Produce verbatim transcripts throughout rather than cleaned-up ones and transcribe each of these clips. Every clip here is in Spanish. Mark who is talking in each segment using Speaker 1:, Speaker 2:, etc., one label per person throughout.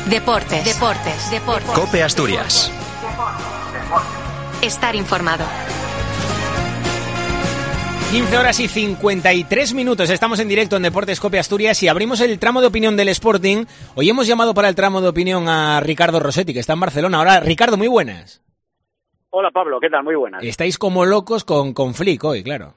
Speaker 1: Deportes, deportes, deportes.
Speaker 2: COPE Asturias.
Speaker 1: Estar informado.
Speaker 3: quince horas y cincuenta y tres minutos. Estamos en directo en Deportes COPE Asturias y abrimos el tramo de opinión del Sporting. Hoy hemos llamado para el tramo de opinión a Ricardo Rossetti, que está en Barcelona. Ahora, Ricardo, muy buenas.
Speaker 4: Hola, Pablo, ¿qué tal? Muy buenas.
Speaker 3: Estáis como locos con, con Flick hoy, claro.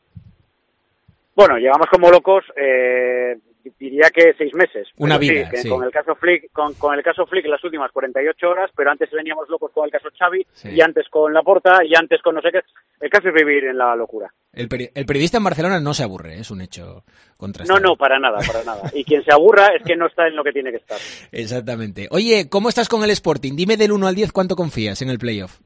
Speaker 4: Bueno, llegamos como locos, eh, diría que seis meses.
Speaker 3: Una vida,
Speaker 4: sí, que
Speaker 3: sí.
Speaker 4: Con el caso Flick, con, con el caso Flick las últimas cuarenta y ocho horas, pero antes veníamos locos con el caso Xavi,
Speaker 3: Sí.
Speaker 4: y antes con Laporta, y antes con no sé qué. El caso es vivir en la locura.
Speaker 3: El, peri- el periodista en Barcelona no se aburre, es un hecho contrastado.
Speaker 4: No, no, para nada, para nada. Y quien se aburra es que no está en lo que tiene que estar.
Speaker 3: Exactamente. Oye, ¿cómo estás con el Sporting? Dime del uno al diez cuánto confías en el playoff.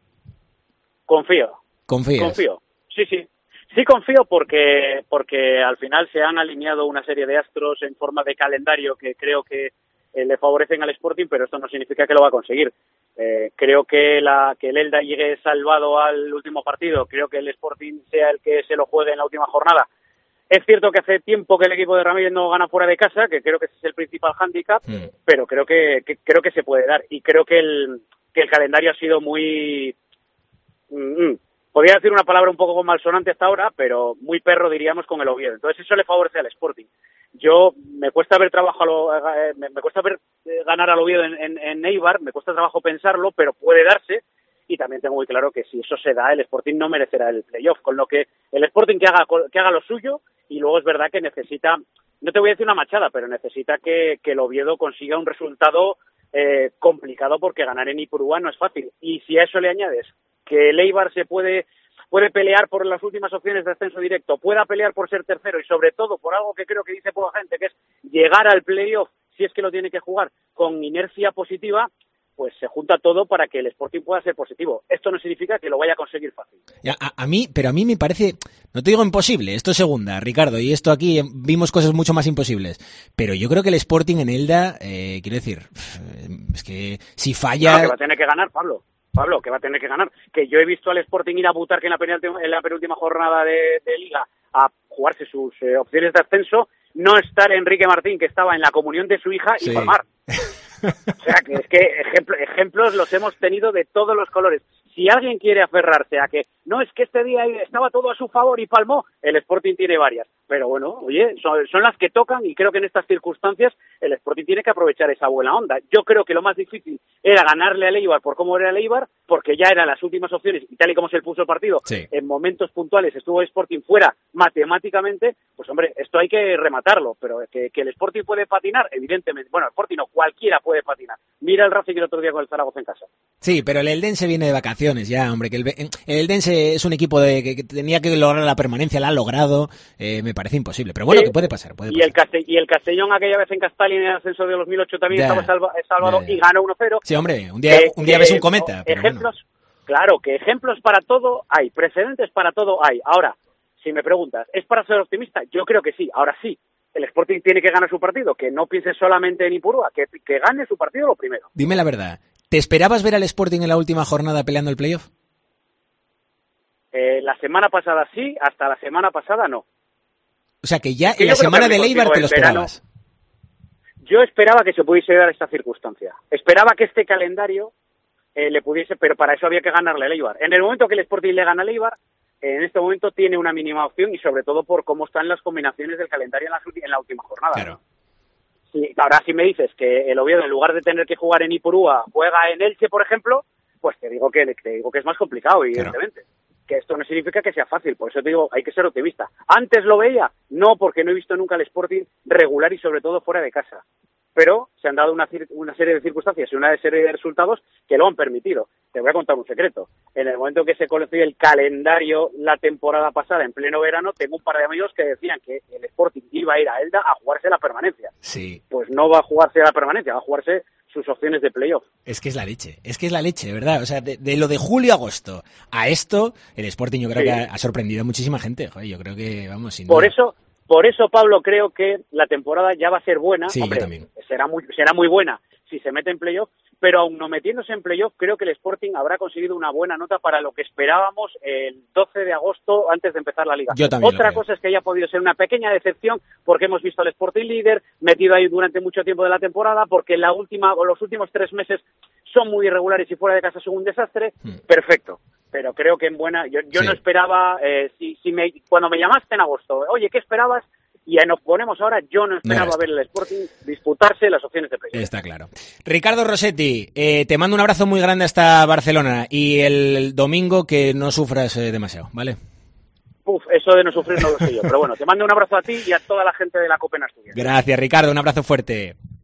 Speaker 4: Confío.
Speaker 3: ¿Confías?
Speaker 4: Confío. Sí, sí. Sí confío porque porque al final se han alineado una serie de astros en forma de calendario que creo que eh, le favorecen al Sporting, pero esto no significa que lo va a conseguir. Eh, creo que la que el Elda llegue salvado al último partido, creo que el Sporting sea el que se lo juegue en la última jornada. Es cierto que hace tiempo que el equipo de Ramírez no gana fuera de casa, que creo que ese es el principal hándicap,
Speaker 3: Mm.
Speaker 4: pero creo que, que creo que se puede dar, y creo que el que el calendario ha sido muy mm, podría decir una palabra un poco malsonante hasta ahora, pero muy perro diríamos con el Oviedo. Entonces eso le favorece al Sporting. Yo me cuesta ver trabajo a lo, eh, me, me cuesta ver eh, ganar al Oviedo en, en, en Eibar, me cuesta trabajo pensarlo, pero puede darse. Y también tengo muy claro que si eso se da, el Sporting no merecerá el playoff, con lo que el Sporting que haga que haga lo suyo, y luego es verdad que necesita, no te voy a decir una machada, pero necesita que, que el Oviedo consiga un resultado eh, complicado, porque ganar en Ipurúa no es fácil. Y si a eso le añades que el Eibar se puede puede pelear por las últimas opciones de ascenso directo, pueda pelear por ser tercero, y sobre todo por algo que creo que dice poca gente, que es llegar al playoff, si es que lo tiene que jugar, con inercia positiva, pues se junta todo para que el Sporting pueda ser positivo. Esto no significa que lo vaya a conseguir fácil.
Speaker 3: A, a mí, pero a mí me parece, no te digo imposible, esto es segunda, Ricardo, y esto aquí vimos cosas mucho más imposibles, pero yo creo que el Sporting en Elda, eh, quiero decir, es que si falla...
Speaker 4: No, que va a tener que ganar, Pablo. Pablo, que va a tener que ganar. Que yo he visto al Sporting ir a Butarque en la penúltima, en la penúltima jornada de, de Liga a jugarse sus eh, opciones de ascenso, no estar Enrique Martín, que estaba en la comunión de su hija,
Speaker 3: Sí.
Speaker 4: y palmar. O sea, que es que ejemplo, ejemplos los hemos tenido de todos los colores. Si alguien quiere aferrarse a que no, es que este día estaba todo a su favor y palmó, el Sporting tiene varias. Pero bueno, oye, son, son las que tocan, y creo que en estas circunstancias el Sporting tiene que aprovechar esa buena onda. Yo creo que lo más difícil era ganarle al Eibar por cómo era el Eibar, porque ya eran las últimas opciones, y tal y como se puso el partido,
Speaker 3: Sí.
Speaker 4: en momentos puntuales estuvo el Sporting fuera matemáticamente, pues hombre, esto hay que rematarlo, pero que, que el Sporting puede patinar, evidentemente. Bueno, el Sporting no, cualquiera puede patinar. Mira el Racing el otro día con el Zaragoza en casa.
Speaker 3: Sí, pero el Eldense viene de vacaciones ya, hombre, que el, el Eldense es un equipo de, que, que tenía que lograr la permanencia, la ha logrado, eh, me parece imposible, pero bueno,
Speaker 4: Sí.
Speaker 3: que puede pasar, puede
Speaker 4: Y
Speaker 3: pasar.
Speaker 4: el, Castell- y el Castellón aquella vez en Castal y en el ascenso de dos mil ocho también
Speaker 3: Ya.
Speaker 4: estaba salva- salvado
Speaker 3: Ya, ya.
Speaker 4: y ganó uno cero.
Speaker 3: Sí, hombre, un día,
Speaker 4: Que-
Speaker 3: un día
Speaker 4: que-
Speaker 3: ves un cometa, pero
Speaker 4: ejemplos,
Speaker 3: bueno.
Speaker 4: claro, que ejemplos para todo hay, precedentes para todo hay. Ahora, si me preguntas, ¿es para ser optimista? Yo creo que sí. Ahora sí, el Sporting tiene que ganar su partido, que no piense solamente en Ipurúa, que, que gane su partido lo primero.
Speaker 3: Dime la verdad, ¿te esperabas ver al Sporting en la última jornada peleando el playoff?
Speaker 4: Eh, la semana pasada sí, hasta la semana pasada no.
Speaker 3: O sea, que ya
Speaker 4: Que
Speaker 3: en
Speaker 4: yo
Speaker 3: la
Speaker 4: creo
Speaker 3: semana
Speaker 4: que
Speaker 3: de Eibar
Speaker 4: contigo
Speaker 3: te lo
Speaker 4: el verano-
Speaker 3: esperabas.
Speaker 4: Yo esperaba que se pudiese dar esta circunstancia. Esperaba que este calendario eh, le pudiese, pero para eso había que ganarle al Eibar. En el momento que el Sporting le gana al Eibar, eh, en este momento tiene una mínima opción, y sobre todo por cómo están las combinaciones del calendario en la, en la última jornada.
Speaker 3: Claro.
Speaker 4: Sí, ahora si me dices que el Oviedo, en lugar de tener que jugar en Ipurúa, juega en Elche, por ejemplo, pues te digo que te digo que es más complicado, evidentemente. Que esto no significa que sea fácil, por eso te digo, hay que ser optimista. ¿Antes lo veía? No, porque no he visto nunca al Sporting regular, y sobre todo fuera de casa. Pero se han dado una, una serie de circunstancias y una serie de resultados que lo han permitido. Te voy a contar un secreto. En el momento que se conoció el calendario la temporada pasada, en pleno verano, tengo un par de amigos que decían que el Sporting iba a ir a Elda a jugarse la permanencia.
Speaker 3: Sí.
Speaker 4: Pues no va a jugarse la permanencia, va a jugarse sus opciones de playoff.
Speaker 3: Es que es la leche, es que es la leche, de verdad. O sea, de, de lo de julio a agosto a esto, el Sporting yo creo
Speaker 4: Sí.
Speaker 3: que ha, ha sorprendido a muchísima gente. Joder, yo creo que, vamos, sin
Speaker 4: Por
Speaker 3: duda.
Speaker 4: eso, por eso, Pablo, creo que la temporada ya va a ser buena.
Speaker 3: Sí, yo
Speaker 4: Hombre,
Speaker 3: también.
Speaker 4: será muy, será muy buena si se mete en playoff, pero aún no metiéndose en playoff, creo que el Sporting habrá conseguido una buena nota para lo que esperábamos el doce de agosto antes de empezar la Liga.
Speaker 3: Yo también
Speaker 4: Otra cosa es que haya podido ser una pequeña decepción porque hemos visto al Sporting líder, metido ahí durante mucho tiempo de la temporada, porque la última o los últimos tres meses son muy irregulares y fuera de casa son un desastre. Hmm. Perfecto. Pero creo que en buena... Yo, yo sí. no esperaba... Eh, si, si me, cuando me llamaste en agosto, oye, ¿qué esperabas? Y nos ponemos ahora, yo no esperaba no ver el Sporting disputarse las opciones de playoff.
Speaker 3: Está claro. Ricardo Rossetti, eh, te mando un abrazo muy grande hasta Barcelona y el domingo que no sufras eh, demasiado, ¿vale?
Speaker 4: Uf, eso de no sufrir no lo sé yo, pero bueno, te mando un abrazo a ti y a toda la gente de la Copa en Asturias.
Speaker 3: Gracias, Ricardo, un abrazo fuerte.